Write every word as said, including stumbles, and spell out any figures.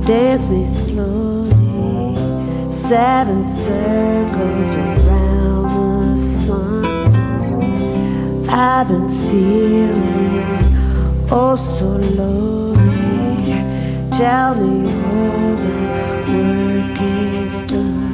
Dance me slowly, seven circles around the sun. I've been feeling oh so lonely. Tell me all the work is done.